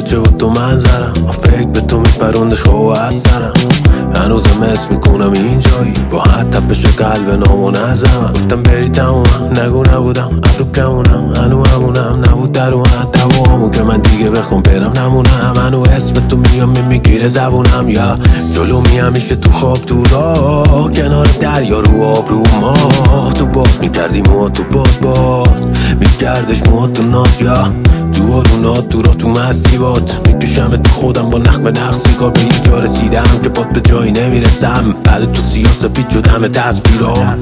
کوچه و تو منظرم، فکر به تو میپرونده شو از سرم. هنوزم اسم میکنم اینجایی با هر تپش قلب نامنظمم. گفتم بری تمومم، نگو نبودم ابرو کمونم، هنو همونم نبود در اومد دوامو که من دیگه بخوام برم نمونم. هنو اسم تو میام میگیره زبونم، یا جلو میام میشه تو خواب تو راه کنار دریا رو آب رو ماه. تو باز میکردی موها تو باز میکردش موها تو ناز، یا تو بارونات تو را تو مسیبات میکشم تو خودم با نخ به نخ سیگار. به یک جا رسیدم که باد به جایی نمیرسم، بعد تو سیاسفید شدم تصویرام.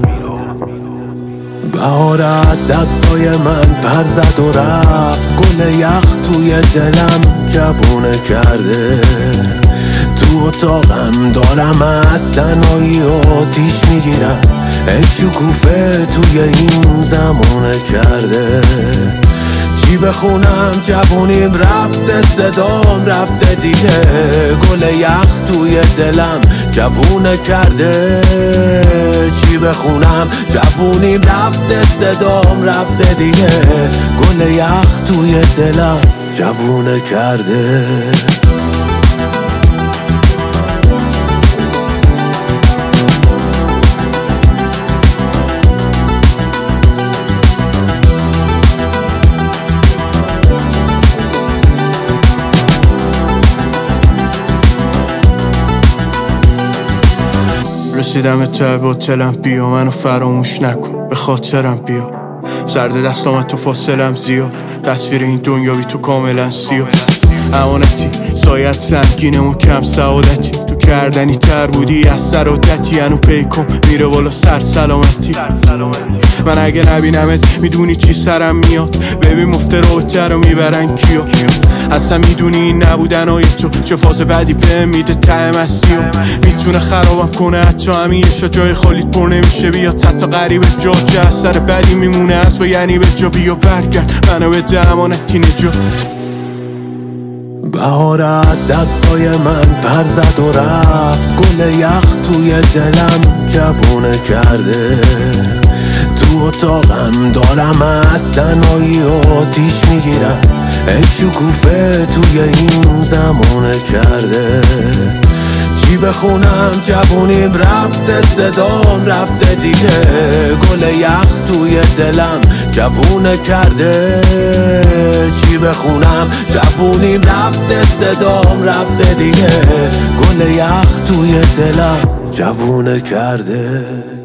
بهار از دستای من پر زد و رفت، گل یخ توی دلم جوونه کرده. تو اتاقم دارم از تنهایی آتیش میگیرم، ای شکوفه توی این زمانه کرده. چی بخونم جوونیم رفته، صدام رفته دیگه. گل یخ توی دلم جوونه کرده. چی بخونم جوونیم رفته، صدام رفته دیگه. گل یخ توی دلم جوونه کرده. رسیدم ته به هتلم، بیا منو فراموش نکن به خاطرم بیا. سرد دست آمد تو فاصلم زیاد، تصویر این دنیا بی تو کاملا سیاه. امانتی سایت سنگینه و کم سعادتی، تو کردنی تر بودی از سرادتی. هنو پیکم میره بالا سر سلامتی. من اگه نبینمت میدونی چی سرم میاد، ببین مفت رابطه رو میبرن کیا. اصلا میدونی این نبودن های تو چه فاز بعدی به میده ته مسیح. میتونه خرابم کنه حتی همیشه، جای خالیت پر نمیشه. بیا تا غریبه جا چه اثر بدی میمونه از و یعنی به جا. بیا برگرد منو به امانتی نجات. بهار از دستای من پر زد و رفت، گل یخ توی دلم جوونه کرده. تو اتاقم دارم از تنهایی آتیش میگیرم، ای شکوفه توی این زمانه کرده. چی بخونم جوونیم رفته، صدام رفته دیگه. گل یخ توی دلم جوونه کرده. چی بخونم جوونیم رفته، صدام رفته دیگه. گل یخ توی دلم جوونه کرده.